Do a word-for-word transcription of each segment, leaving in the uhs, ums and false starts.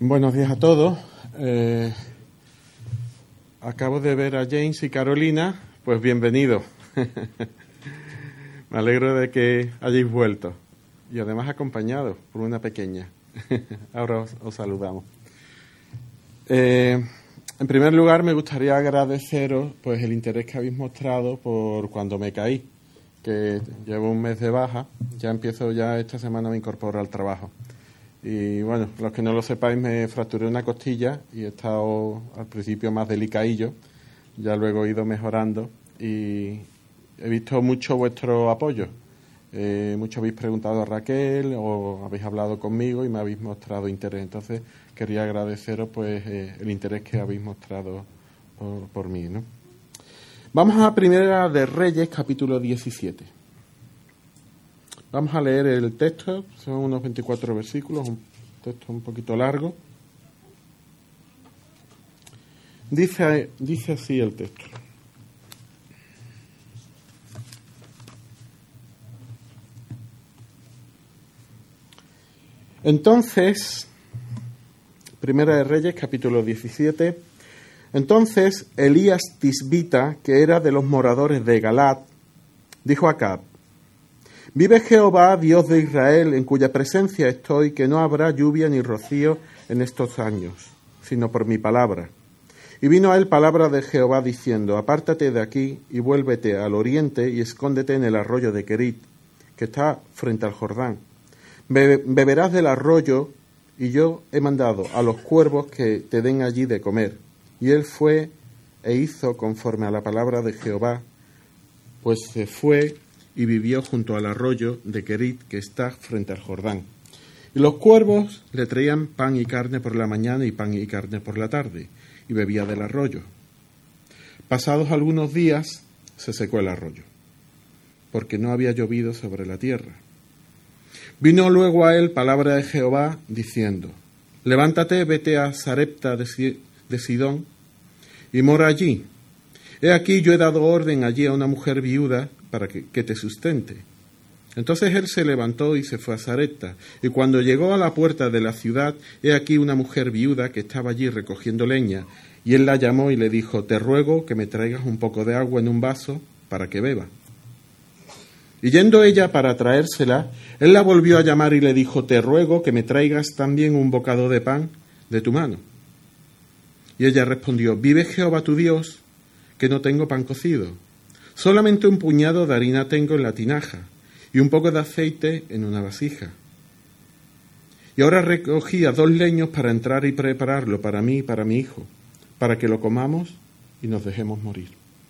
Buenos días a todos. Eh, acabo de ver a James y Carolina, pues bienvenidos. Me alegro de que hayáis vuelto y además acompañados por una pequeña. Ahora os, os saludamos. Eh, en primer lugar, me gustaría agradeceros pues el interés que habéis mostrado por cuando me caí, que llevo un mes de baja, ya empiezo ya esta semana me incorporo al trabajo. Y bueno, los que no lo sepáis, me fracturé una costilla y he estado al principio más delicadillo, ya luego he ido mejorando y he visto mucho vuestro apoyo. Eh, mucho habéis preguntado a Raquel o habéis hablado conmigo y me habéis mostrado interés. Entonces quería agradeceros pues eh, el interés que habéis mostrado por, por mí, ¿no? Vamos a Primera de Reyes, capítulo diecisiete. Vamos a leer el texto, son unos veinticuatro versículos, un texto un poquito largo. Dice, dice así el texto. Entonces, Primera de Reyes, capítulo diecisiete. Entonces Elías Tisbita, que era de los moradores de Galat, dijo a Acab: Vive Jehová, Dios de Israel, en cuya presencia estoy, que no habrá lluvia ni rocío en estos años, sino por mi palabra. Y vino a él palabra de Jehová diciendo: Apártate de aquí y vuélvete al oriente y escóndete en el arroyo de Querit, que está frente al Jordán. Be- beberás del arroyo, y yo he mandado a los cuervos que te den allí de comer. Y él fue e hizo conforme a la palabra de Jehová, pues se fue y vivió junto al arroyo de Querit, que está frente al Jordán. Y los cuervos le traían pan y carne por la mañana y pan y carne por la tarde, y bebía del arroyo. Pasados algunos días se secó el arroyo, porque no había llovido sobre la tierra. Vino luego a él palabra de Jehová, diciendo: Levántate, vete a Sarepta de Sidón, y mora allí. He aquí yo he dado orden allí a una mujer viuda para que, que te sustente. Entonces él se levantó y se fue a Sarepta, y cuando llegó a la puerta de la ciudad, he aquí una mujer viuda que estaba allí recogiendo leña, y él la llamó y le dijo: Te ruego que me traigas un poco de agua en un vaso para que beba. Y yendo ella para traérsela, él la volvió a llamar y le dijo: Te ruego que me traigas también un bocado de pan de tu mano. Y ella respondió: Vive Jehová tu Dios, que no tengo pan cocido. Solamente un puñado de harina tengo en la tinaja y un poco de aceite en una vasija. Y ahora recogía dos leños para entrar y prepararlo para mí y para mi hijo, para que lo comamos y nos dejemos morir.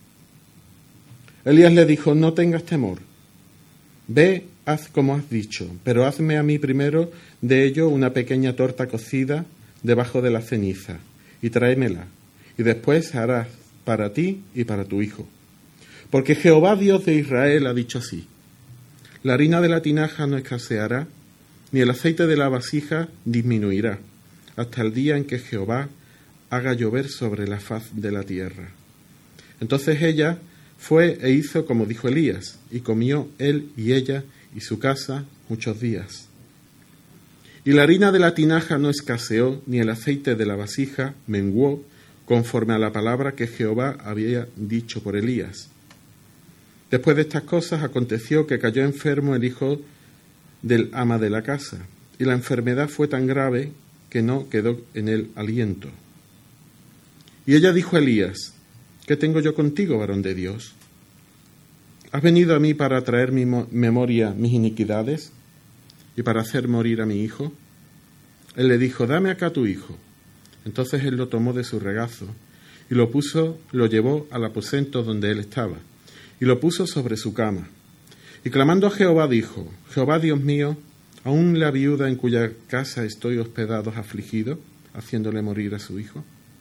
Elías le dijo: No tengas temor. Ve, haz como has dicho, pero hazme a mí primero de ello una pequeña torta cocida debajo de la ceniza, y tráemela, y después harás para ti y para tu hijo. Porque Jehová Dios de Israel ha dicho así: la harina de la tinaja no escaseará, ni el aceite de la vasija disminuirá, hasta el día en que Jehová haga llover sobre la faz de la tierra. Entonces ella fue e hizo como dijo Elías, y comió él y ella y su casa muchos días. Y la harina de la tinaja no escaseó, ni el aceite de la vasija menguó, conforme a la palabra que Jehová había dicho por Elías. Después de estas cosas aconteció que cayó enfermo el hijo del ama de la casa, y la enfermedad fue tan grave que no quedó en él aliento. Y ella dijo a Elías: ¿Qué tengo yo contigo, varón de Dios? ¿Has venido a mí para traer mi memoria mis iniquidades y para hacer morir a mi hijo? Él le dijo: Dame acá tu hijo. Entonces él lo tomó de su regazo y lo puso, lo llevó al aposento donde él estaba y lo puso sobre su cama. Y clamando a Jehová dijo: Jehová Dios mío, ¿aún la viuda en cuya casa estoy hospedado afligido, haciéndole morir a su hijo?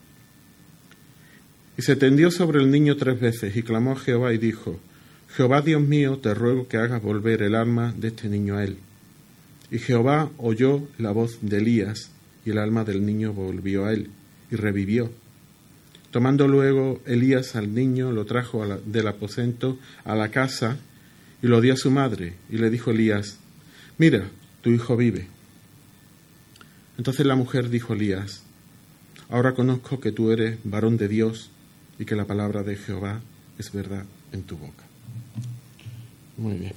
Y se tendió sobre el niño tres veces y clamó a Jehová y dijo: Jehová Dios mío, te ruego que hagas volver el alma de este niño a él. Y Jehová oyó la voz de Elías, y el alma del niño volvió a él, y revivió. Tomando luego Elías al niño, lo trajo a la, del aposento a la casa, y lo dio a su madre, y le dijo Elías: Mira, tu hijo vive. Entonces la mujer dijo a Elías: ahora conozco que tú eres varón de Dios y que la palabra de Jehová es verdad en tu boca. Muy bien.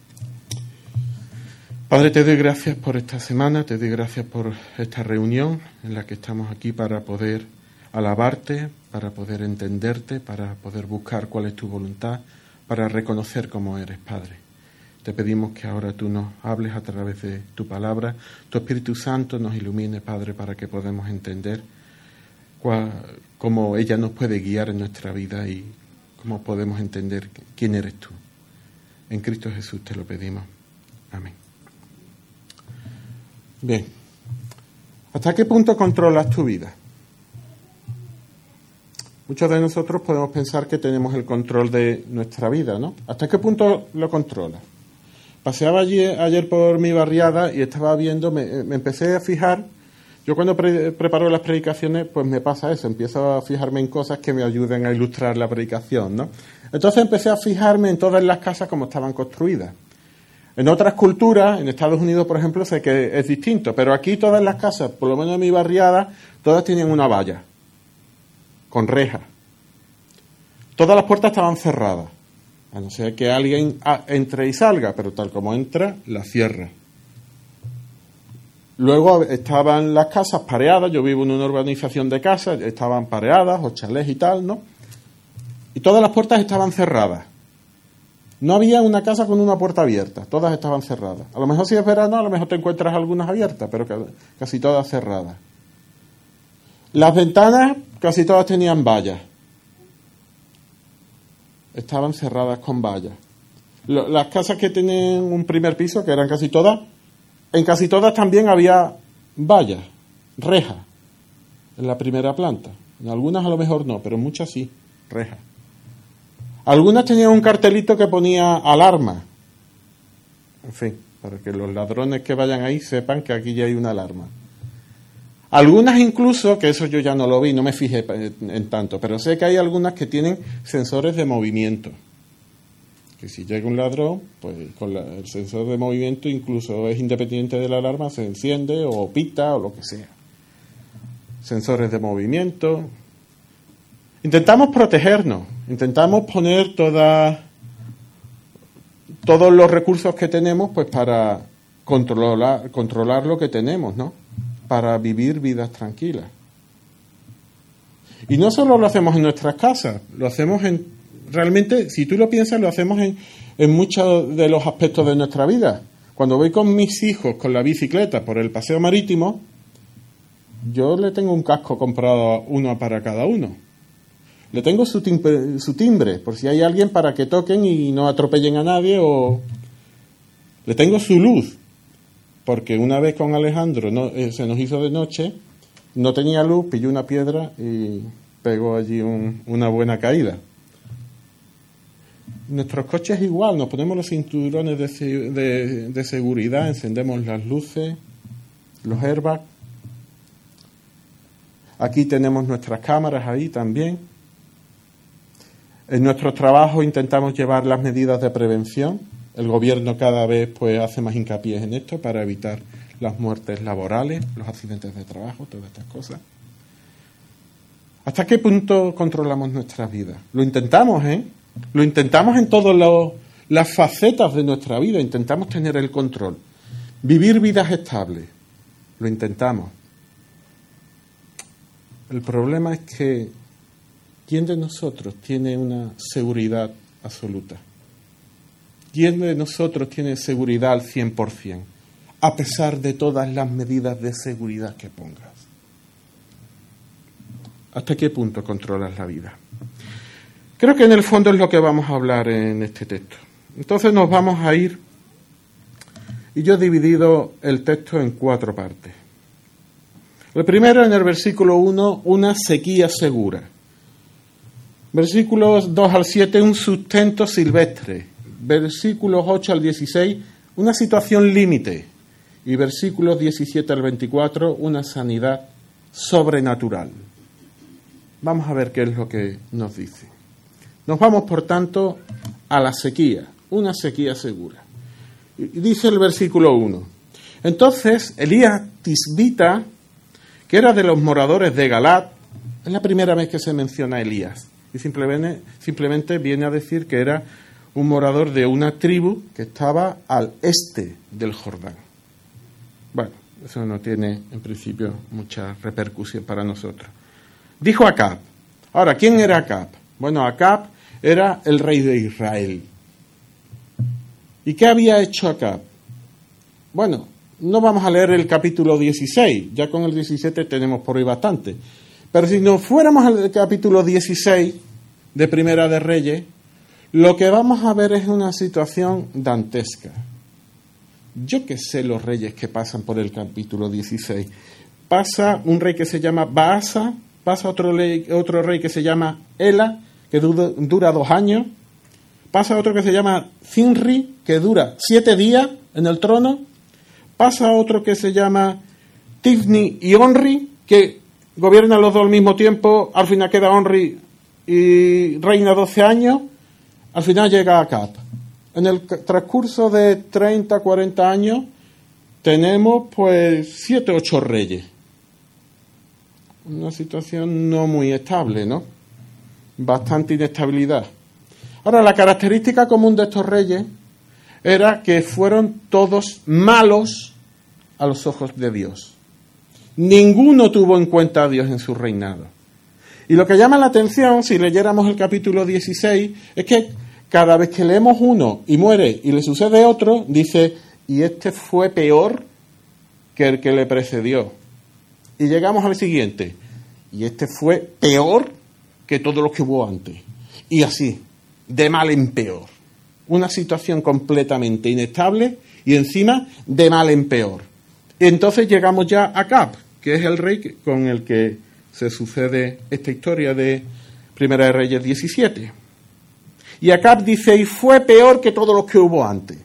Padre, te doy gracias por esta semana, te doy gracias por esta reunión en la que estamos aquí para poder alabarte, para poder entenderte, para poder buscar cuál es tu voluntad, para reconocer cómo eres, Padre. Te pedimos que ahora tú nos hables a través de tu palabra, tu Espíritu Santo nos ilumine, Padre, para que podamos entender cuál, cómo ella nos puede guiar en nuestra vida y cómo podemos entender quién eres tú. En Cristo Jesús te lo pedimos. Amén. Bien. ¿Hasta qué punto controlas tu vida? Muchos de nosotros podemos pensar que tenemos el control de nuestra vida, ¿no? ¿Hasta qué punto lo controlas? Paseaba ayer, ayer por mi barriada y estaba viendo, me, me empecé a fijar. Yo cuando pre, preparo las predicaciones, pues me pasa eso, empiezo a fijarme en cosas que me ayuden a ilustrar la predicación, ¿no? Entonces empecé a fijarme en todas las casas como estaban construidas. En otras culturas, en Estados Unidos, por ejemplo, sé que es distinto, pero aquí todas las casas, por lo menos en mi barriada, todas tenían una valla, con reja. Todas las puertas estaban cerradas, a no ser que alguien entre y salga, pero tal como entra, la cierra. Luego estaban las casas pareadas, yo vivo en una urbanización de casas, estaban pareadas, o chalés y tal, ¿no? Y todas las puertas estaban cerradas. No había una casa con una puerta abierta, todas estaban cerradas. A lo mejor si es verano, a lo mejor te encuentras algunas abiertas, pero casi todas cerradas. Las ventanas casi todas tenían vallas. Estaban cerradas con vallas. Las casas que tenían un primer piso, que eran casi todas, en casi todas también había vallas, rejas, en la primera planta. En algunas a lo mejor no, pero en muchas sí, rejas. Algunas tenían un cartelito que ponía alarma. En fin, para que los ladrones que vayan ahí sepan que aquí ya hay una alarma. Algunas incluso, que eso yo ya no lo vi, no me fijé en, en tanto, pero sé que hay algunas que tienen sensores de movimiento. Que si llega un ladrón, pues con la, el sensor de movimiento incluso es independiente de la alarma, se enciende o pita o lo que sea. Sensores de movimiento. Intentamos protegernos, intentamos poner toda, todos los recursos que tenemos pues para controlar, controlar lo que tenemos, ¿no? Para vivir vidas tranquilas. Y no solo lo hacemos en nuestras casas, lo hacemos en, realmente, si tú lo piensas, lo hacemos en, en muchos de los aspectos de nuestra vida. Cuando voy con mis hijos con la bicicleta por el paseo marítimo, yo le tengo un casco comprado, uno para cada uno. Le tengo su timbre, su timbre, por si hay alguien para que toquen y no atropellen a nadie, o le tengo su luz, porque una vez con Alejandro no, eh, se nos hizo de noche, no tenía luz, pilló una piedra y pegó allí un, una buena caída. Nuestros coches igual, nos ponemos los cinturones de, de, de seguridad, encendemos las luces, los airbags. Aquí tenemos nuestras cámaras ahí también. En nuestros trabajos intentamos llevar las medidas de prevención. El gobierno cada vez pues hace más hincapié en esto para evitar las muertes laborales, los accidentes de trabajo, todas estas cosas. ¿Hasta qué punto controlamos nuestras vidas? Lo intentamos, ¿eh? Lo intentamos en todas las facetas de nuestra vida. Intentamos tener el control. Vivir vidas estables. Lo intentamos. El problema es que ¿quién de nosotros tiene una seguridad absoluta? ¿Quién de nosotros tiene seguridad al cien por ciento? A pesar de todas las medidas de seguridad que pongas. ¿Hasta qué punto controlas la vida? Creo que en el fondo es lo que vamos a hablar en este texto. Entonces nos vamos a ir, y yo he dividido el texto en cuatro partes. El primero, en el versículo uno, una sequía segura. Versículos dos al siete, un sustento silvestre. Versículos ocho al dieciséis, una situación límite. Y versículos diecisiete al veinticuatro, una sanidad sobrenatural. Vamos a ver qué es lo que nos dice. Nos vamos, por tanto, a la sequía, una sequía segura. Y dice el versículo uno, Entonces, Elías Tisbita, que era de los moradores de Galat, es la primera vez que se menciona a Elías. Y simplemente, simplemente viene a decir que era un morador de una tribu que estaba al este del Jordán. Bueno, eso no tiene en principio mucha repercusión para nosotros. Dijo Acab. Ahora, ¿quién era Acab? Bueno, Acab era el rey de Israel. ¿Y qué había hecho Acab? Bueno, no vamos a leer el capítulo dieciséis, ya con el diecisiete tenemos por hoy bastante. Pero si nos fuéramos al capítulo dieciséis de Primera de Reyes, lo que vamos a ver es una situación dantesca. Yo que sé los reyes que pasan por el capítulo dieciséis. Pasa un rey que se llama Baasa, pasa otro, rey, otro rey que se llama Ela, que dura, dura dos años, pasa otro que se llama Zinri, que dura siete días en el trono, pasa otro que se llama Tifni y Onri, que gobiernan los dos al mismo tiempo, al final queda Onri y reina doce años, al final llega Acab. En el transcurso de treinta, cuarenta años tenemos pues siete, ocho reyes. Una situación no muy estable, ¿no? Bastante inestabilidad. Ahora, la característica común de estos reyes era que fueron todos malos a los ojos de Dios. Ninguno tuvo en cuenta a Dios en su reinado. Y lo que llama la atención, si leyéramos el capítulo dieciséis, es que cada vez que leemos uno y muere y le sucede otro, dice, y este fue peor que el que le precedió. Y llegamos al siguiente, y este fue peor que todos los que hubo antes. Y así, de mal en peor. Una situación completamente inestable y encima de mal en peor. Y entonces llegamos ya a Acab, que es el rey con el que se sucede esta historia de Primera de Reyes diecisiete. Y Acab dice, y fue peor que todos los que hubo antes.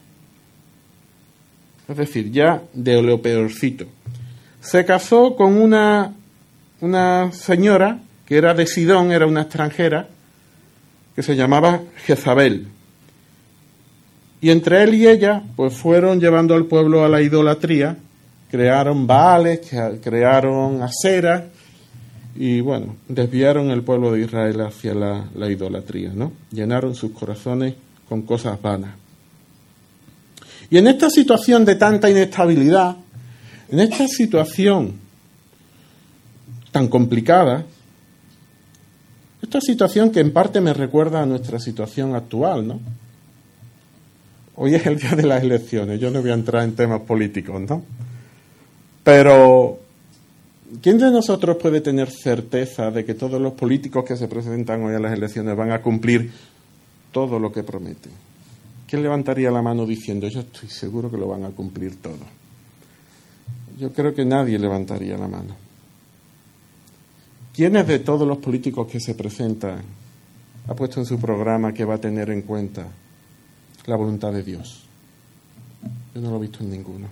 Es decir, ya de lo peorcito. Se casó con una, una señora que era de Sidón, era una extranjera, que se llamaba Jezabel. Y entre él y ella, pues fueron llevando al pueblo a la idolatría, crearon baales, crearon aseras, y bueno, desviaron el pueblo de Israel hacia la, la idolatría, ¿no? Llenaron sus corazones con cosas vanas. Y en esta situación de tanta inestabilidad, en esta situación tan complicada, esta situación que en parte me recuerda a nuestra situación actual, ¿no? Hoy es el día de las elecciones, yo no voy a entrar en temas políticos, ¿no? Pero ¿quién de nosotros puede tener certeza de que todos los políticos que se presentan hoy a las elecciones van a cumplir todo lo que prometen? ¿Quién levantaría la mano diciendo, yo estoy seguro que lo van a cumplir todo? Yo creo que nadie levantaría la mano. ¿Quiénes de todos los políticos que se presentan ha puesto en su programa que va a tener en cuenta la voluntad de Dios? Yo no lo he visto en ninguno.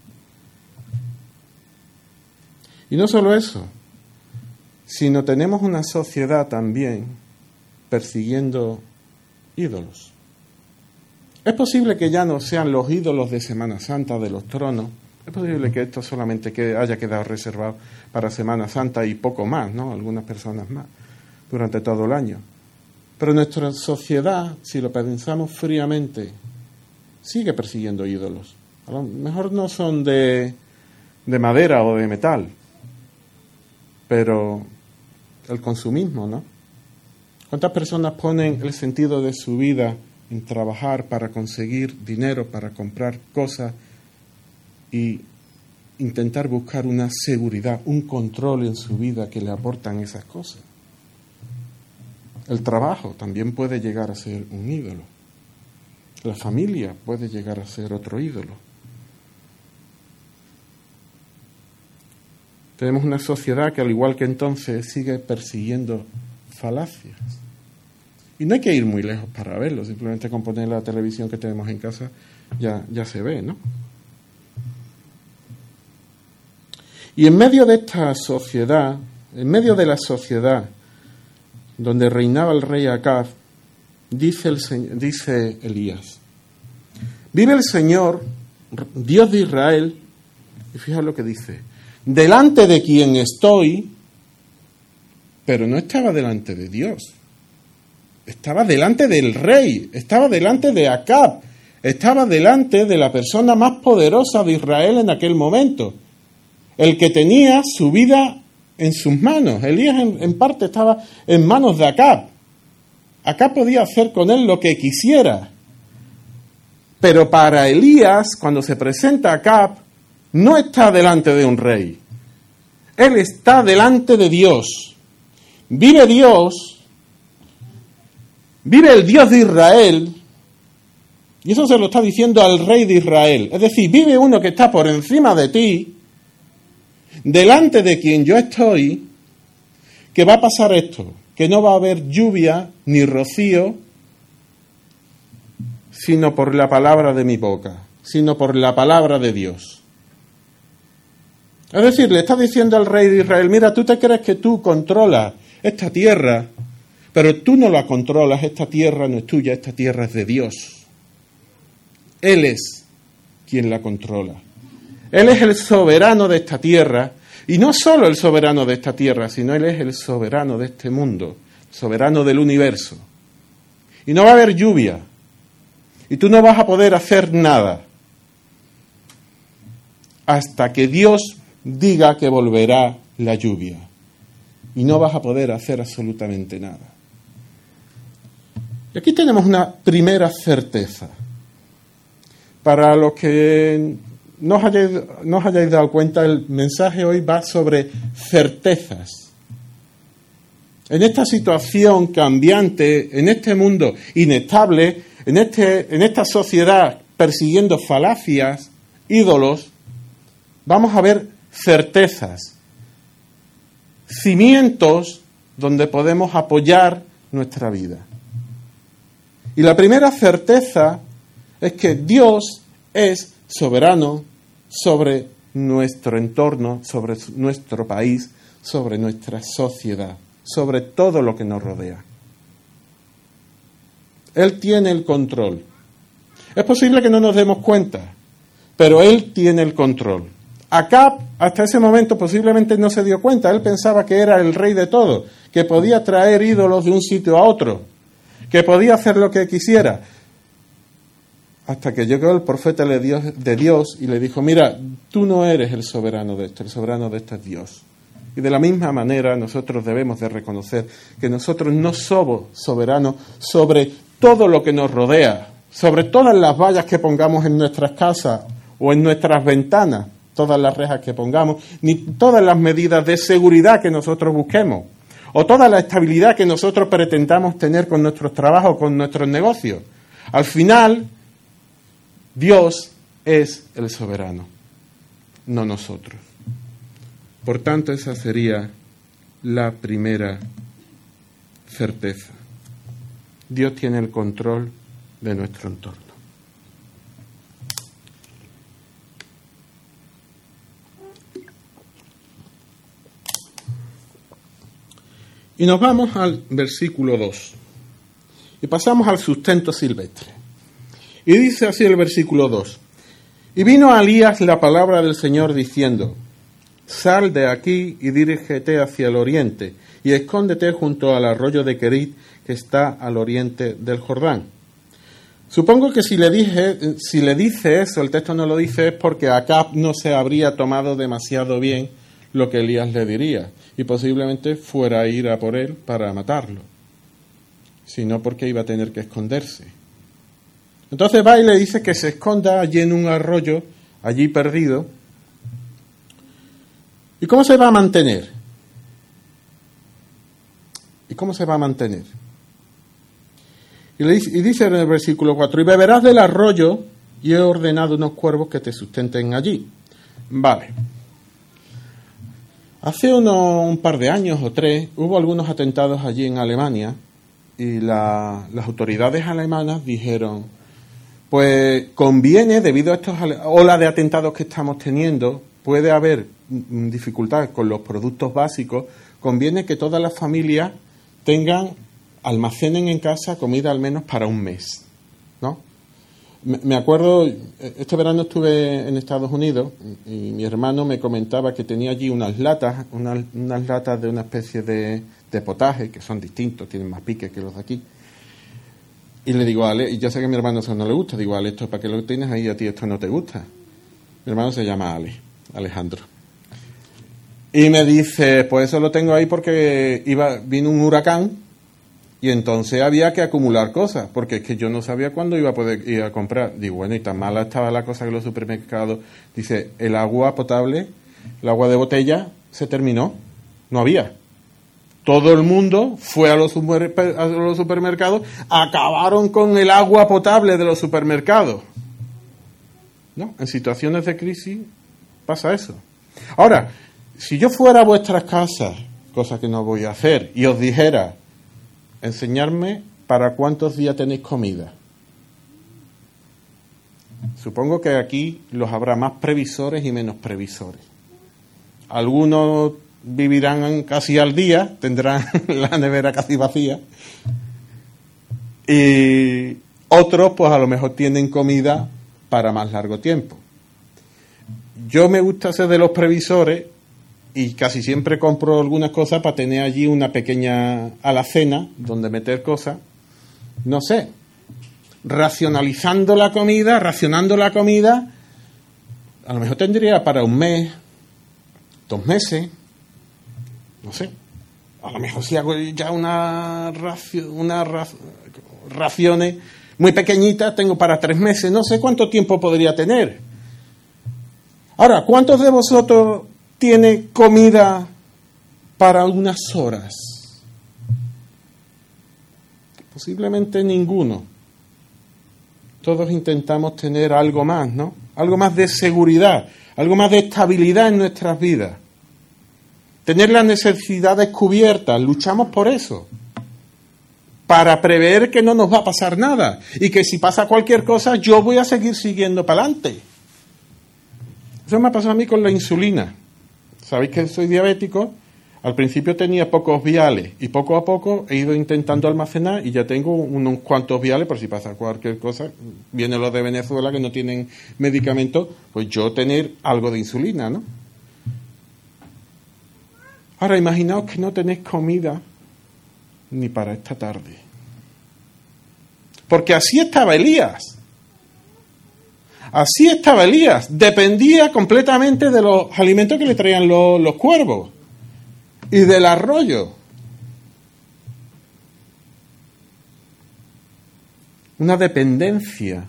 Y no solo eso, sino tenemos una sociedad también persiguiendo ídolos. Es posible que ya no sean los ídolos de Semana Santa, de los tronos. Es posible que esto solamente que haya quedado reservado para Semana Santa y poco más, ¿no? Algunas personas más, durante todo el año. Pero nuestra sociedad, si lo pensamos fríamente, sigue persiguiendo ídolos. A lo mejor no son de, de madera o de metal, pero el consumismo, ¿no? ¿Cuántas personas ponen el sentido de su vida en trabajar para conseguir dinero, para comprar cosas y intentar buscar una seguridad, un control en su vida que le aportan esas cosas? El trabajo también puede llegar a ser un ídolo. La familia puede llegar a ser otro ídolo. Tenemos una sociedad que, al igual que entonces, sigue persiguiendo falacias. Y no hay que ir muy lejos para verlo, simplemente con poner la televisión que tenemos en casa ya, ya se ve, ¿no? Y en medio de esta sociedad, en medio de la sociedad donde reinaba el rey Acab, dice, el, dice Elías, vive el Señor, Dios de Israel, Y fíjate lo que dice. Delante de quien estoy, pero no estaba delante de Dios. Estaba delante del rey, estaba delante de Acab, estaba delante de la persona más poderosa de Israel en aquel momento, el que tenía su vida en sus manos. Elías en, en parte estaba en manos de Acab. Acab podía hacer con él lo que quisiera. Pero para Elías, cuando se presenta a Acab, no está delante de un rey. Él está delante de Dios. Vive Dios, vive el Dios de Israel, y eso se lo está diciendo al rey de Israel. Es decir, vive uno que está por encima de ti, delante de quien yo estoy, que va a pasar esto, que no va a haber lluvia ni rocío, sino por la palabra de mi boca, sino por la palabra de Dios. Es decir, le está diciendo al rey de Israel, mira, tú te crees que tú controlas esta tierra, pero tú no la controlas, esta tierra no es tuya, esta tierra es de Dios. Él es quien la controla. Él es el soberano de esta tierra, y no solo el soberano de esta tierra, sino Él es el soberano de este mundo, soberano del universo. Y no va a haber lluvia, y tú no vas a poder hacer nada hasta que Dios diga que volverá la lluvia. Y no vas a poder hacer absolutamente nada. Y aquí tenemos una primera certeza. Para los que no os hayáis, no os hayáis dado cuenta, el mensaje hoy va sobre certezas. En esta situación cambiante, en este mundo inestable, en, este, en esta sociedad persiguiendo falacias, ídolos, vamos a ver certezas, cimientos donde podemos apoyar nuestra vida. Y la primera certeza es que Dios es soberano sobre nuestro entorno, sobre nuestro país, sobre nuestra sociedad, sobre todo lo que nos rodea. Él tiene el control. Es posible que no nos demos cuenta, pero Él tiene el control. Acab, hasta ese momento, posiblemente no se dio cuenta. Él pensaba que era el rey de todo, que podía traer ídolos de un sitio a otro, que podía hacer lo que quisiera. Hasta que llegó el profeta de Dios, de Dios y le dijo, mira, tú no eres el soberano de esto, el soberano de esto es Dios. Y de la misma manera nosotros debemos de reconocer que nosotros no somos soberanos sobre todo lo que nos rodea, sobre todas las vallas que pongamos en nuestras casas o en nuestras ventanas, todas las rejas que pongamos, ni todas las medidas de seguridad que nosotros busquemos, o toda la estabilidad que nosotros pretendamos tener con nuestros trabajos, con nuestros negocios. Al final, Dios es el soberano, no nosotros. Por tanto, esa sería la primera certeza. Dios tiene el control de nuestro entorno. Y nos vamos al versículo dos. Y pasamos al sustento silvestre. Y dice así el versículo dos. Y vino a Elías la palabra del Señor diciendo, sal de aquí y dirígete hacia el oriente, y escóndete junto al arroyo de Querit, que está al oriente del Jordán. Supongo que si le, dije, si le dice eso, el texto no lo dice, es porque Acab no se habría tomado demasiado bien lo que Elías le diría, y posiblemente fuera a ir a por él para matarlo, sino porque iba a tener que esconderse. Entonces va y le dice que se esconda allí en un arroyo, allí perdido. ¿Y cómo se va a mantener? ¿Y cómo se va a mantener? Y, le dice, y dice en el versículo cuatro, y beberás del arroyo, y he ordenado unos cuervos que te sustenten allí. Vale. Hace uno, un par de años o tres, hubo algunos atentados allí en Alemania, y la, las autoridades alemanas dijeron, pues conviene, debido a estas olas de atentados que estamos teniendo, puede haber dificultades con los productos básicos, conviene que todas las familias tengan, almacenen en casa comida al menos para un mes, ¿no? Me acuerdo, este verano estuve en Estados Unidos y mi hermano me comentaba que tenía allí unas latas, unas, unas latas de una especie de, de potaje, que son distintos, tienen más piques que los de aquí. Y le digo, Ale, y yo sé que a mi hermano eso no le gusta, digo, Ale, esto para qué lo tienes ahí, a ti esto no te gusta. Mi hermano se llama Ale, Alejandro. Y me dice, pues eso lo tengo ahí porque iba vino un huracán y entonces había que acumular cosas, porque es que yo no sabía cuándo iba a poder ir a comprar. Digo, bueno, y tan mala estaba la cosa que los supermercados. Dice, el agua potable, el agua de botella, se terminó. No había. Todo el mundo fue a los, super, a los supermercados, acabaron con el agua potable de los supermercados. ¿No? En situaciones de crisis pasa eso. Ahora, si yo fuera a vuestras casas, cosa que no voy a hacer, y os dijera, enseñarme para cuántos días tenéis comida. Supongo que aquí los habrá más previsores y menos previsores. Algunos vivirán casi al día, tendrán la nevera casi vacía. Y otros, pues a lo mejor tienen comida para más largo tiempo. Yo me gusta ser de los previsores y casi siempre compro algunas cosas para tener allí una pequeña alacena donde meter cosas. No sé, racionalizando la comida, racionando la comida, a lo mejor tendría para un mes, dos meses, no sé. A lo mejor si hago ya una racio, una ra, raciones muy pequeñitas, tengo para tres meses, no sé cuánto tiempo podría tener. Ahora, ¿cuántos de vosotros tiene comida para unas horas? Posiblemente ninguno. Todos intentamos tener algo más, ¿no? Algo más de seguridad, algo más de estabilidad en nuestras vidas. Tener las necesidades cubiertas, luchamos por eso. Para prever que no nos va a pasar nada y que si pasa cualquier cosa yo voy a seguir siguiendo para adelante. Eso me ha pasado a mí con la insulina. Sabéis que soy diabético, al principio tenía pocos viales y poco a poco he ido intentando almacenar y ya tengo unos cuantos viales por si pasa cualquier cosa. Vienen los de Venezuela que no tienen medicamentos, pues yo tener algo de insulina, ¿no? Ahora imaginaos que no tenéis comida ni para esta tarde. Porque así estaba Elías. Así estaba Elías, dependía completamente de los alimentos que le traían los, los cuervos y del arroyo. Una dependencia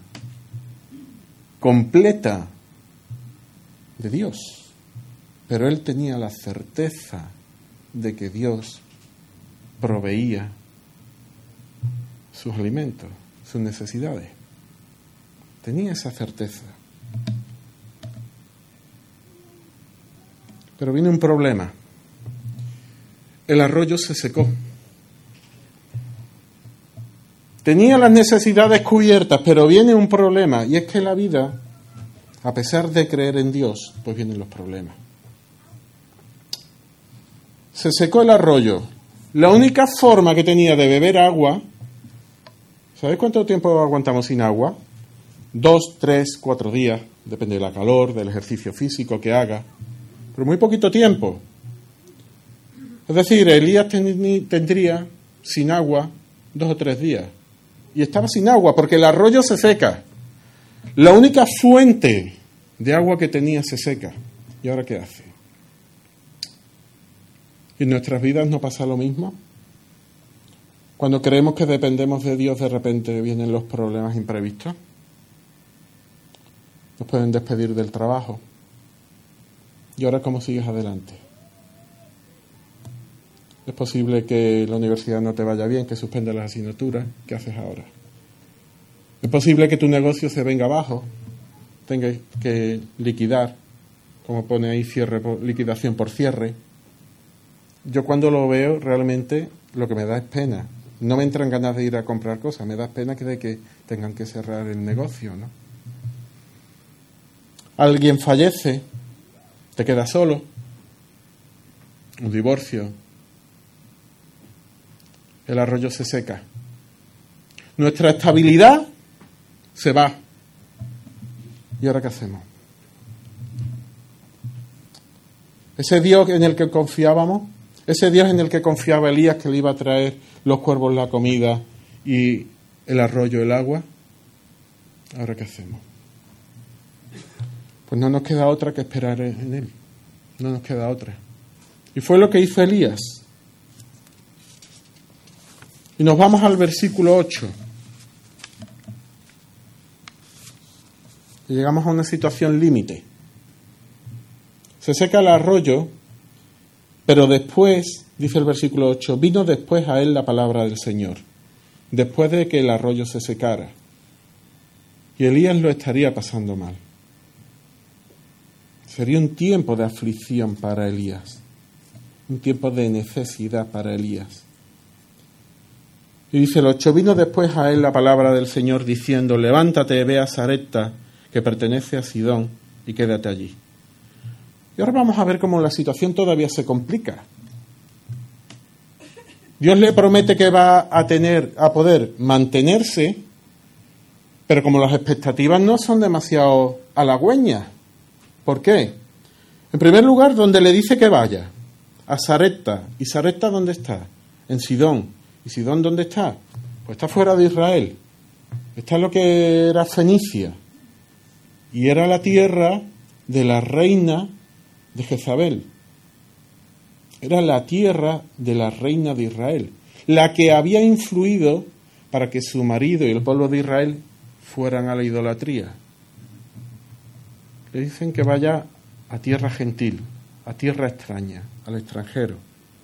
completa de Dios. Pero él tenía la certeza de que Dios proveía sus alimentos, sus necesidades. Tenía esa certeza. Pero vino un problema. El arroyo se secó. Tenía las necesidades cubiertas, pero viene un problema. Y es que la vida, a pesar de creer en Dios, pues vienen los problemas. Se secó el arroyo. La única forma que tenía de beber agua, ¿sabéis cuánto tiempo aguantamos sin agua? Dos, tres, cuatro días, depende de la calor, del ejercicio físico que haga, pero muy poquito tiempo. Es decir, Elías ten, tendría sin agua dos o tres días. Y estaba sin agua porque el arroyo se seca. La única fuente de agua que tenía se seca. ¿Y ahora qué hace? ¿Y en nuestras vidas no pasa lo mismo? Cuando creemos que dependemos de Dios, de repente vienen los problemas imprevistos. Nos pueden despedir del trabajo. ¿Y ahora cómo sigues adelante? Es posible que la universidad no te vaya bien, que suspendas las asignaturas. ¿Qué haces ahora? Es posible que tu negocio se venga abajo, tengas que liquidar, como pone ahí, cierre por, liquidación por cierre. Yo cuando lo veo, realmente lo que me da es pena. No me entran ganas de ir a comprar cosas, me da pena que de que tengan que cerrar el negocio, ¿no? Alguien fallece, te quedas solo, un divorcio, el arroyo se seca. Nuestra estabilidad se va, ¿Y ahora qué hacemos? Ese Dios en el que confiábamos, ese Dios en el que confiaba Elías, que le iba a traer los cuervos la comida y el arroyo el agua, ¿ahora qué hacemos? Pues no nos queda otra que esperar en él. No nos queda otra. Y fue lo que hizo Elías. Y nos vamos al versículo ocho. Y llegamos a una situación límite. Se seca el arroyo, pero después, dice el versículo ocho, vino después a él la palabra del Señor, después de que el arroyo se secara. Y Elías lo estaría pasando mal. Sería un tiempo de aflicción para Elías, un tiempo de necesidad para Elías. Y dice el ocho, vino después a él la palabra del Señor diciendo, levántate, ve a Sarepta, que pertenece a Sidón, y quédate allí. Y ahora vamos a ver cómo la situación todavía se complica. Dios le promete que va a tener, a poder mantenerse, pero como las expectativas no son demasiado halagüeñas. ¿Por qué? En primer lugar, donde le dice que vaya, a Sarepta. ¿Y Sarepta dónde está? En Sidón. ¿Y Sidón dónde está? Pues está fuera de Israel. Está en lo que era Fenicia. Y era la tierra de la reina de Jezabel. Era la tierra de la reina de Israel, la que había influido para que su marido y el pueblo de Israel fueran a la idolatría. Le dicen que vaya a tierra gentil, a tierra extraña, al extranjero.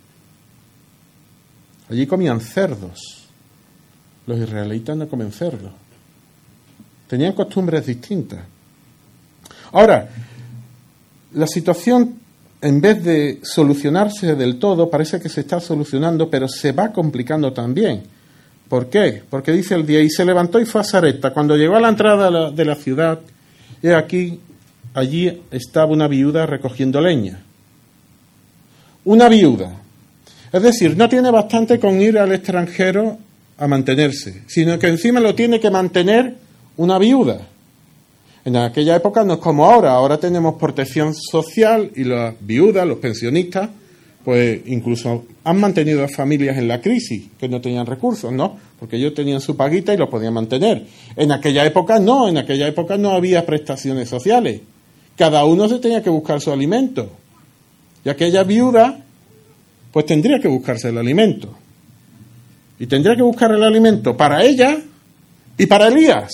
Allí comían cerdos. Los israelitas no comen cerdos. Tenían costumbres distintas. Ahora, la situación, en vez de solucionarse del todo, parece que se está solucionando, pero se va complicando también. ¿Por qué? Porque dice el día, y se levantó y fue a Sarepta. Cuando llegó a la entrada de la, de la ciudad, y aquí, allí estaba una viuda recogiendo leña. Una viuda. Es decir, no tiene bastante con ir al extranjero a mantenerse, sino que encima lo tiene que mantener una viuda. En aquella época no es como ahora, ahora tenemos protección social y las viudas, los pensionistas, pues incluso han mantenido a familias en la crisis, que no tenían recursos, ¿no? Porque ellos tenían su paguita y los podían mantener. En aquella época no, en aquella época no había prestaciones sociales. Cada uno se tenía que buscar su alimento. Y aquella viuda, pues tendría que buscarse el alimento. Y tendría que buscar el alimento para ella y para Elías.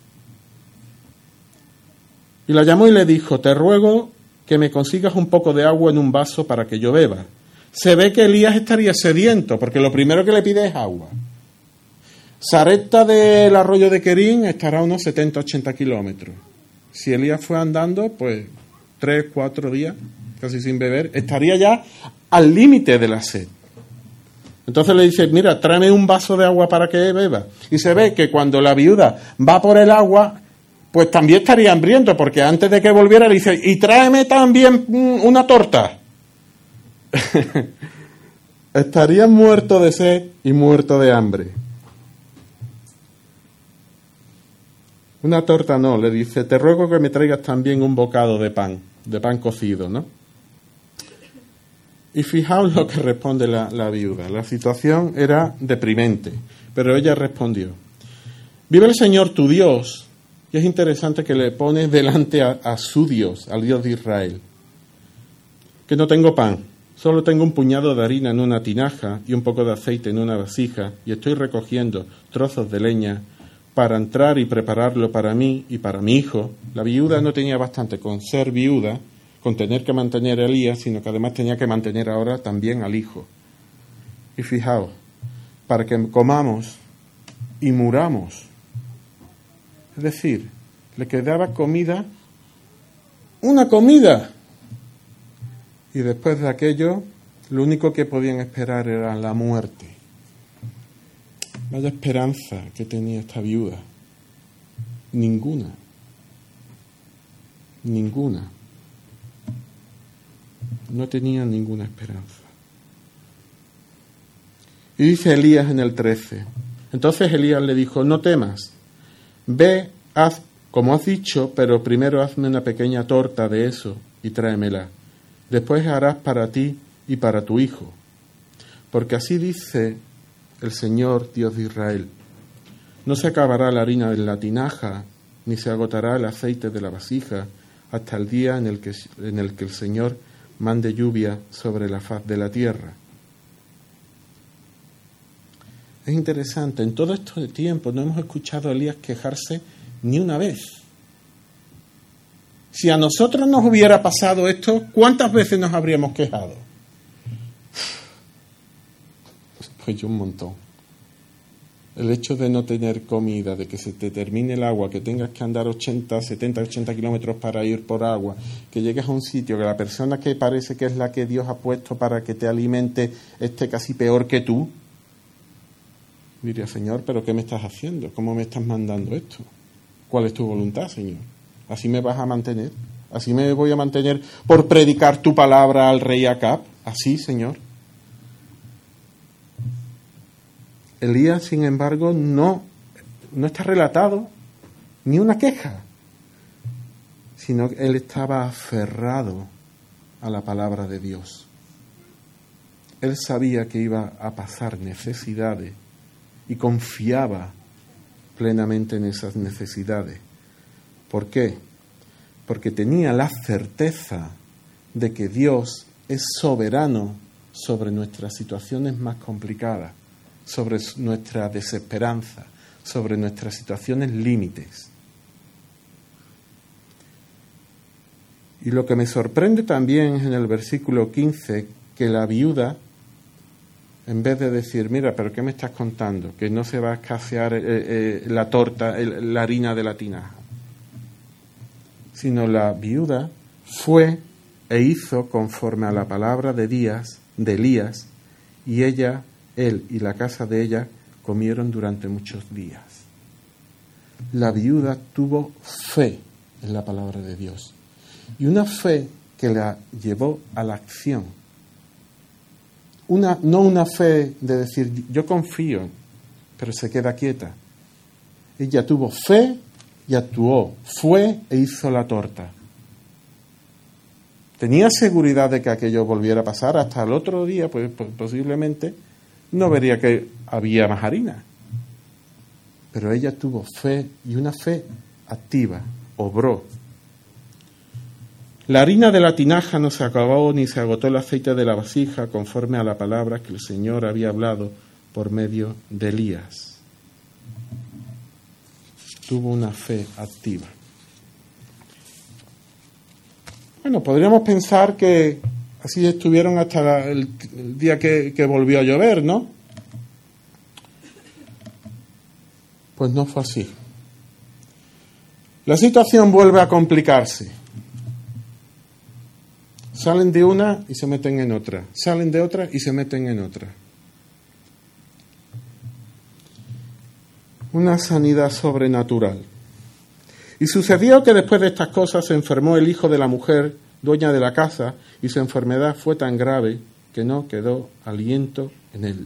Y la llamó y le dijo, te ruego que me consigas un poco de agua en un vaso para que yo beba. Se ve que Elías estaría sediento, porque lo primero que le pide es agua. Sarepta del arroyo de Querín estará a unos setenta a ochenta kilómetros. Si Elías fue andando, pues tres, cuatro días, casi sin beber, estaría ya al límite de la sed. Entonces le dice, mira, tráeme un vaso de agua para que beba. Y se ve que cuando la viuda va por el agua, pues también estaría hambriento, porque antes de que volviera le dice, y tráeme también una torta. Estaría muerto de sed y muerto de hambre. Una torta no, le dice, te ruego que me traigas también un bocado de pan, de pan cocido, ¿no? Y fijaos lo que responde la, la viuda. La situación era deprimente, pero ella respondió, vive el Señor tu Dios. Y es interesante que le pone delante a, a su Dios, al Dios de Israel, que no tengo pan, solo tengo un puñado de harina en una tinaja y un poco de aceite en una vasija, y estoy recogiendo trozos de leña para entrar y prepararlo para mí y para mi hijo. La viuda no tenía bastante con ser viuda, con tener que mantener a Elías, sino que además tenía que mantener ahora también al hijo. Y fijaos, para que comamos y muramos. Es decir, le quedaba comida, una comida. Y después de aquello, lo único que podían esperar era la muerte. Vaya esperanza que tenía esta viuda. Ninguna. Ninguna. No tenía ninguna esperanza. Y dice Elías en el trece. Entonces Elías le dijo, no temas. Ve, haz como has dicho, pero primero hazme una pequeña torta de eso y tráemela. Después harás para ti y para tu hijo. Porque así dice el Señor, Dios de Israel: no se acabará la harina de la tinaja, ni se agotará el aceite de la vasija, hasta el día en el que, en el, que el Señor mande lluvia sobre la faz de la tierra. Es interesante, en todo este tiempo no hemos escuchado a Elías quejarse ni una vez. Si a nosotros nos hubiera pasado esto, ¿cuántas veces nos habríamos quejado? Pues yo un montón. El hecho de no tener comida, de que se te termine el agua, que tengas que andar ochenta, setenta, ochenta kilómetros para ir por agua, que llegues a un sitio que la persona que parece que es la que Dios ha puesto para que te alimente esté casi peor que tú, diría: Señor, ¿pero qué me estás haciendo? ¿Cómo me estás mandando esto? ¿Cuál es tu voluntad, Señor? ¿Así me vas a mantener? ¿Así me voy a mantener por predicar tu palabra al rey Acab? ¿Así, Señor? Elías, sin embargo, no, no está relatado ni una queja, sino que él estaba aferrado a la palabra de Dios. Él sabía que iba a pasar necesidades y confiaba plenamente en esas necesidades. ¿Por qué? Porque tenía la certeza de que Dios es soberano sobre nuestras situaciones más complicadas, sobre nuestra desesperanza, sobre nuestras situaciones límites. Y lo que me sorprende también es en el versículo quince, que la viuda, en vez de decir: mira, ¿pero qué me estás contando? Que no se va a escasear eh, eh, la torta, el, la harina de la tinaja. Sino la viuda fue e hizo conforme a la palabra de Días, de Elías, y ella, él y la casa de ella comieron durante muchos días. La viuda tuvo fe en la palabra de Dios, y una fe que la llevó a la acción. Una, no una fe de decir: yo confío, pero se queda quieta. Ella tuvo fe y actuó, fue e hizo la torta. Tenía seguridad de que aquello volviera a pasar. Hasta el otro día, pues, pues posiblemente no vería que había más harina. Pero ella tuvo fe, y una fe activa, obró. La harina de la tinaja no se acabó, ni se agotó el aceite de la vasija, conforme a la palabra que el Señor había hablado por medio de Elías. Tuvo una fe activa. Bueno, podríamos pensar que así estuvieron hasta el, el día que, que volvió a llover, ¿no? Pues no fue así. La situación vuelve a complicarse. Salen de una y se meten en otra. Salen de otra y se meten en otra. Una sanidad sobrenatural. Y sucedió que después de estas cosas se enfermó el hijo de la mujer, dueña de la casa, y su enfermedad fue tan grave que no quedó aliento en él.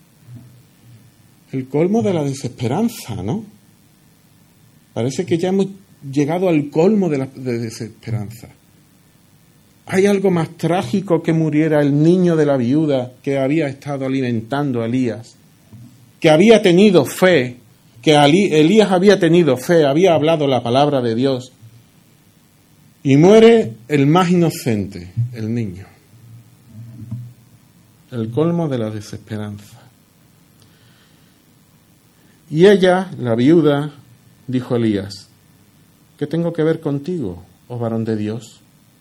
El colmo de la desesperanza, ¿no? Parece que ya hemos llegado al colmo de la de desesperanza. ¿Hay algo más trágico que muriera el niño de la viuda que había estado alimentando a Elías? Que había tenido fe, que Elías había tenido fe, había hablado la palabra de Dios. Y muere el más inocente, el niño. El colmo de la desesperanza. Y ella, la viuda, dijo a Elías: ¿qué tengo que ver contigo, oh varón de Dios?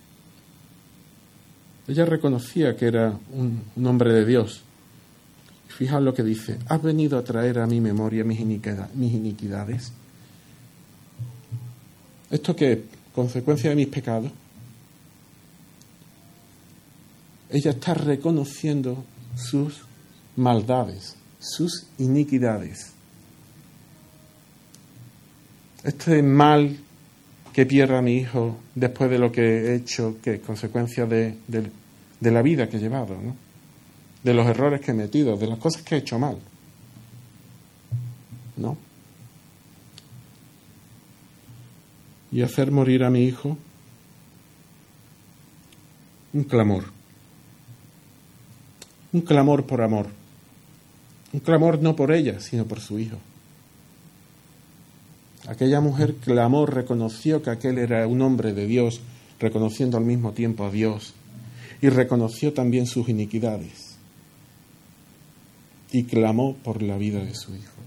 Ella reconocía que era un, un hombre de Dios. Fijaos lo que dice: ¿has venido a traer a mi memoria mis, iniquidad, mis iniquidades? ¿Esto qué es? ¿Consecuencia de mis pecados? Ella está reconociendo sus maldades, sus iniquidades. Este mal que pierda a mi hijo después de lo que he hecho, que es consecuencia de, de, de la vida que he llevado, ¿no? De los errores que he metido, de las cosas que he hecho mal, ¿no? y hacer morir a mi hijo? Un clamor. Un clamor por amor. Un clamor no por ella, sino por su hijo. Aquella mujer clamó, reconoció que aquel era un hombre de Dios, reconociendo al mismo tiempo a Dios, y reconoció también sus iniquidades. Y clamó por la vida de su hijo.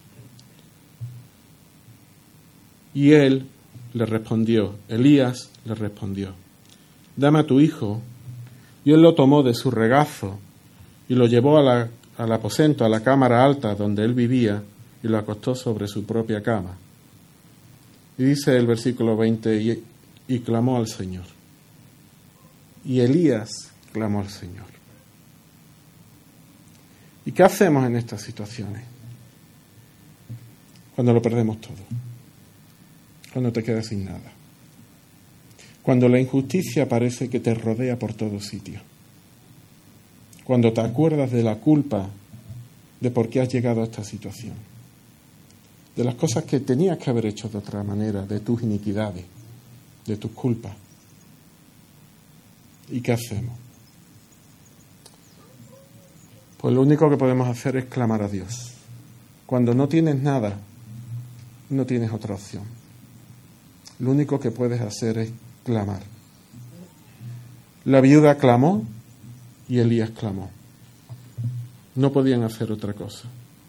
Y él le respondió, Elías le respondió, dame a tu hijo. Y él lo tomó de su regazo y lo llevó a la, al aposento, a la cámara alta donde él vivía, y lo acostó sobre su propia cama. Y dice el versículo veinte, y, y clamó al Señor. Y Elías clamó al Señor. ¿Y qué hacemos en estas situaciones? Cuando lo perdemos todo. Cuando te quedas sin nada. Cuando la injusticia parece que te rodea por todos sitios. Cuando te acuerdas de la culpa de por qué has llegado a esta situación. De las cosas que tenías que haber hecho de otra manera, de tus iniquidades, de tus culpas. ¿Y qué hacemos? Pues lo único que podemos hacer es clamar a Dios. Cuando no tienes nada, no tienes otra opción. Lo único que puedes hacer es clamar. La viuda clamó y Elías clamó. No podían hacer otra cosa.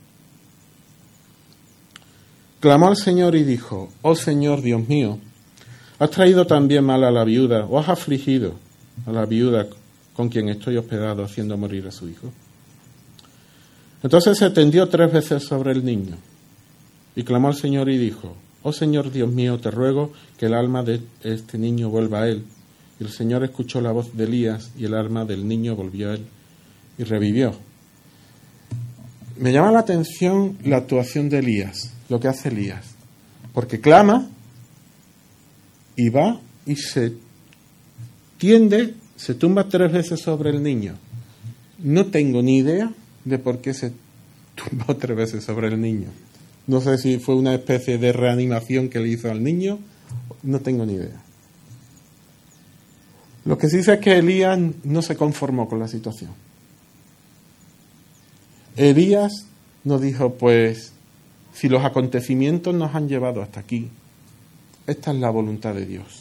Clamó al Señor y dijo, oh Señor Dios mío, ¿has traído también mal a la viuda o has afligido a la viuda con quien estoy hospedado haciendo morir a su hijo? Entonces se tendió tres veces sobre el niño y clamó al Señor y dijo, oh Señor Dios mío, te ruego que el alma de este niño vuelva a él. Y el Señor escuchó la voz de Elías y el alma del niño volvió a él y revivió. Me llama la atención la actuación de Elías, lo que hace Elías, porque clama y va y se tiende, se tumba tres veces sobre el niño. No tengo ni idea de por qué se tumbó tres veces sobre el niño. No sé si fue una especie de reanimación que le hizo al niño, no tengo ni idea. Lo que sí sé es que Elías no se conformó con la situación. Elías nos dijo, pues, si los acontecimientos nos han llevado hasta aquí, esta es la voluntad de Dios.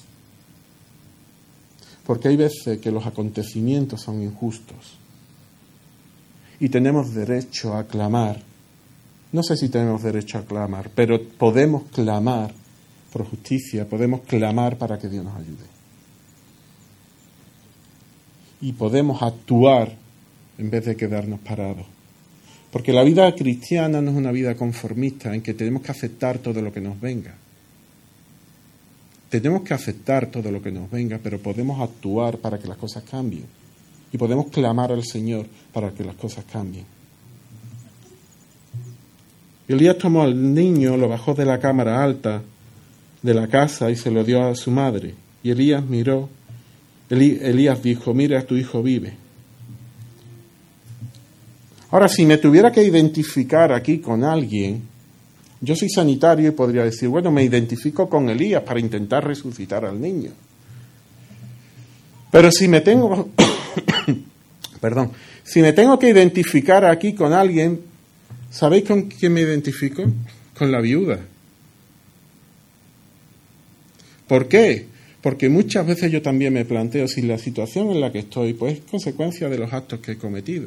Porque hay veces que los acontecimientos son injustos y tenemos derecho a clamar. No sé si tenemos derecho a clamar, pero podemos clamar por justicia, podemos clamar para que Dios nos ayude. Y podemos actuar en vez de quedarnos parados. Porque la vida cristiana no es una vida conformista en que tenemos que aceptar todo lo que nos venga. Tenemos que aceptar todo lo que nos venga, pero podemos actuar para que las cosas cambien. Y podemos clamar al Señor para que las cosas cambien. Elías tomó al niño, lo bajó de la cámara alta de la casa y se lo dio a su madre. Y Elías miró, Elí, Elías dijo, mira, tu hijo vive. Ahora, si me tuviera que identificar aquí con alguien, yo soy sanitario y podría decir, bueno, me identifico con Elías para intentar resucitar al niño. Pero si me tengo, perdón, si me tengo que identificar aquí con alguien, ¿sabéis con quién me identifico? Con la viuda. ¿Por qué? Porque muchas veces yo también me planteo si la situación en la que estoy, pues es consecuencia de los actos que he cometido.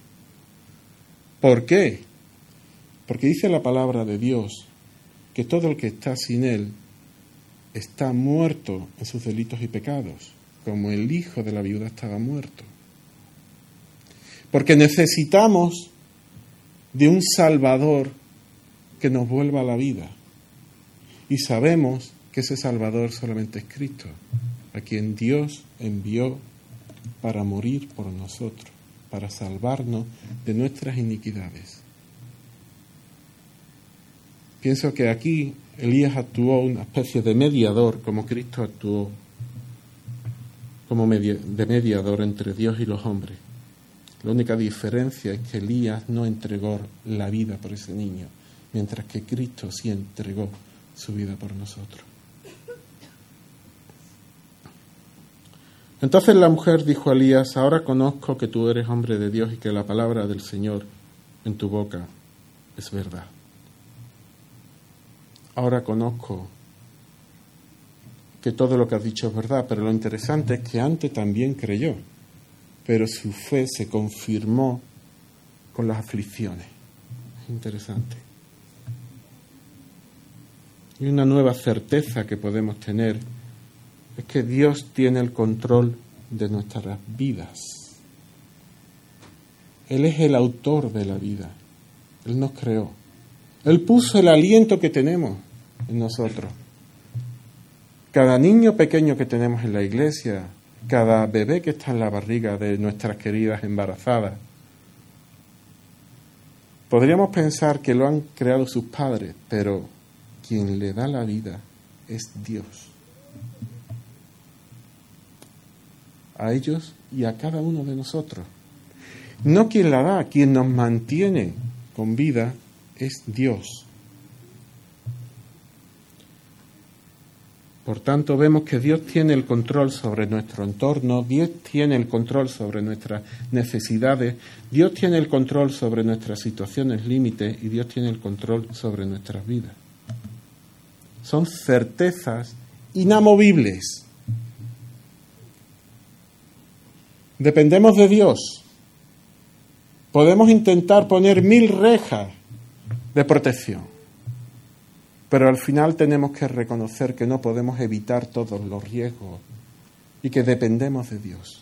¿Por qué? Porque dice la palabra de Dios que todo el que está sin Él está muerto en sus delitos y pecados, como el hijo de la viuda estaba muerto. Porque necesitamos de un Salvador que nos vuelva a la vida. Y sabemos que ese Salvador solamente es Cristo, a quien Dios envió para morir por nosotros, para salvarnos de nuestras iniquidades. Pienso que aquí Elías actuó una especie de mediador, como Cristo actuó como media, de mediador entre Dios y los hombres. La única diferencia es que Elías no entregó la vida por ese niño, mientras que Cristo sí entregó su vida por nosotros. Entonces la mujer dijo a Elías: ahora conozco que tú eres hombre de Dios y que la palabra del Señor en tu boca es verdad. Ahora conozco que todo lo que has dicho es verdad, pero lo interesante es que antes también creyó, pero su fe se confirmó con las aflicciones. Es interesante. Y una nueva certeza que podemos tener es que Dios tiene el control de nuestras vidas. Él es el autor de la vida. Él nos creó. Él puso el aliento que tenemos en nosotros. Cada niño pequeño que tenemos en la iglesia, cada bebé que está en la barriga de nuestras queridas embarazadas, podríamos pensar que lo han creado sus padres, pero quien le da la vida es Dios. A ellos y a cada uno de nosotros. No quien la da, quien nos mantiene con vida es Dios. Por tanto, vemos que Dios tiene el control sobre nuestro entorno, Dios tiene el control sobre nuestras necesidades, Dios tiene el control sobre nuestras situaciones límites y Dios tiene el control sobre nuestras vidas. Son certezas inamovibles. Dependemos de Dios. Podemos intentar poner mil rejas de protección, pero al final tenemos que reconocer que no podemos evitar todos los riesgos y que dependemos de Dios.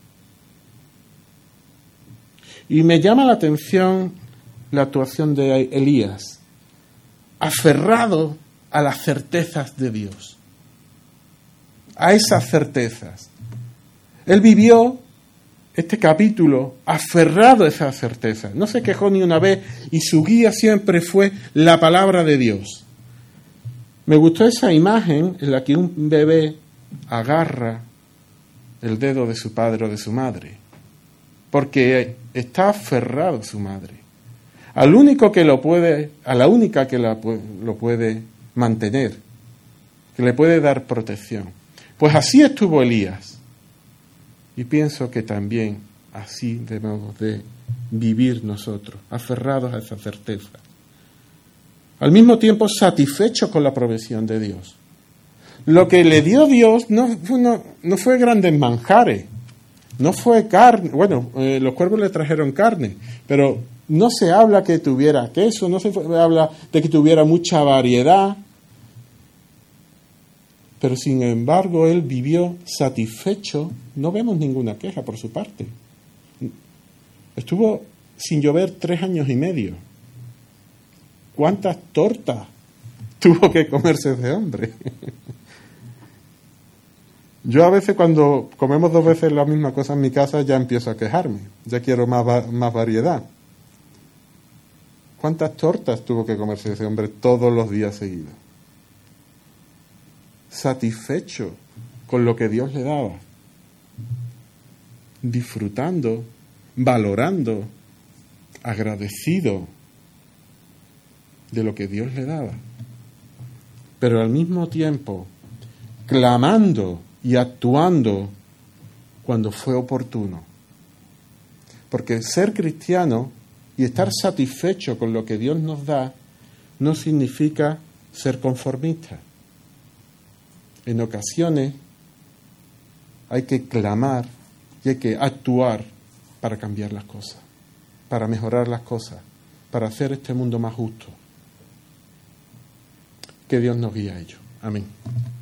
Y me llama la atención la actuación de Elías, aferrado a las certezas de Dios, a esas certezas. Él vivió este capítulo aferrado a esas certezas. No se quejó ni una vez y su guía siempre fue la palabra de Dios. Me gustó esa imagen en la que un bebé agarra el dedo de su padre o de su madre, porque está aferrado a su madre, al único que lo puede, a la única que la, lo puede mantener, que le puede dar protección. Pues así estuvo Elías. Y pienso que también así debemos de vivir nosotros, aferrados a esa certeza. Al mismo tiempo satisfechos con la provisión de Dios. Lo que le dio Dios no, no, no fue grandes manjares, no fue carne. Bueno, eh, los cuervos le trajeron carne, pero no se habla que tuviera queso, no se habla de que tuviera mucha variedad. Pero sin embargo, él vivió satisfecho, no vemos ninguna queja por su parte. Estuvo sin llover tres años y medio. ¿Cuántas tortas tuvo que comerse ese hombre? Yo a veces cuando comemos dos veces la misma cosa en mi casa ya empiezo a quejarme, ya quiero más, más variedad. ¿Cuántas tortas tuvo que comerse ese hombre todos los días seguidos? Satisfecho con lo que Dios le daba, disfrutando, valorando, agradecido de lo que Dios le daba, pero al mismo tiempo clamando y actuando cuando fue oportuno. Porque ser cristiano y estar satisfecho con lo que Dios nos da no significa ser conformista. En ocasiones hay que clamar y hay que actuar para cambiar las cosas, para mejorar las cosas, para hacer este mundo más justo. Que Dios nos guíe a ello. Amén.